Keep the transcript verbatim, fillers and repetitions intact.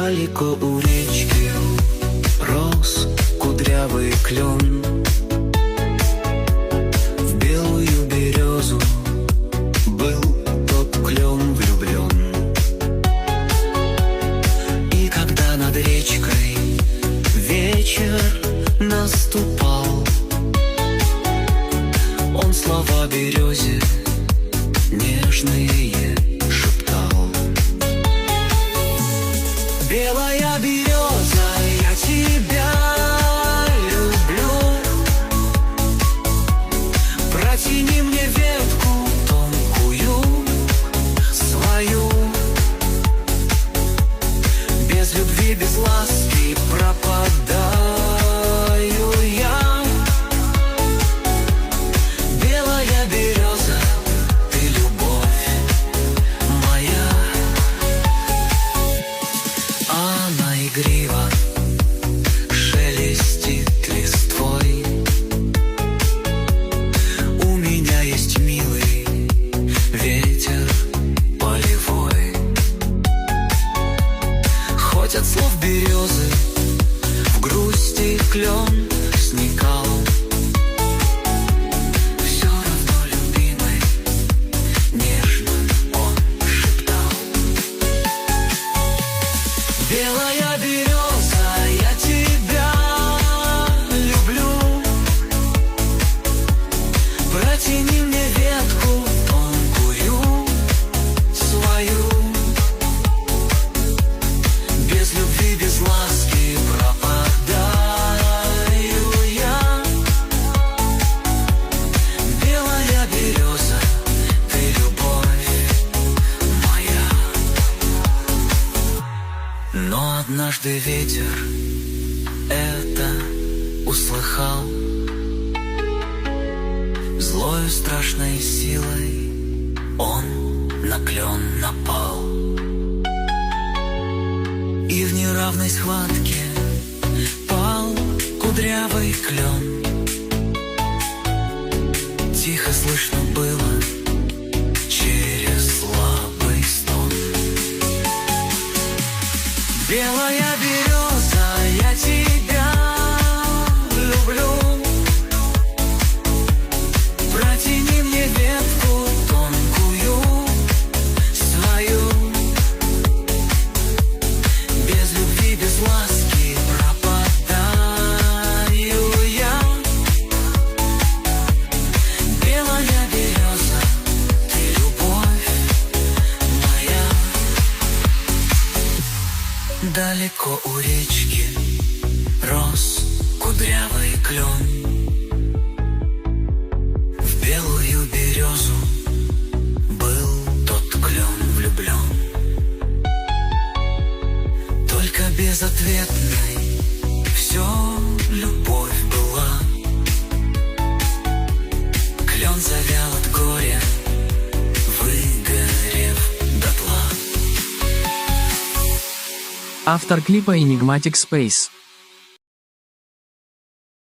Далеко у речки рос кудрявый клен, в белую березу был тот клен влюблен. И когда над речкой вечер наступал, он слова березе нежные шептал. Белая береза, я тебя люблю, протяни мне ветку тонкую свою. Без любви, без ласки пропадаю я. Белая береза, ты любовь моя. Она игриво шелестит листвой. У меня есть милый ветер полевой. Хоть от слов березы в грусти клен сникал, все равно любимый нежно он шептал. Белая береза, я тебя люблю, протяни мне ветку тонкую свою. Без любви, без ласки пропадаю я. Белая береза, ты любовь моя. Но однажды ветер это услыхал, злою страшной силой он на клен напал. И в неравной схватке пал кудрявый клен. Тихо слышно было через слабый стон. Белая береза, я тебя люблю, протяни мне ветку тонкую свою. Без любви, без ласки пропадаю я. Белая береза, ты любовь моя. Далеко у речки рос кудрявый клен, в белую березу был тот клен влюблен. Только безответной все любовь была. Клен завял от горя, выгорев дотла. Автор клипа Enigmatic Space.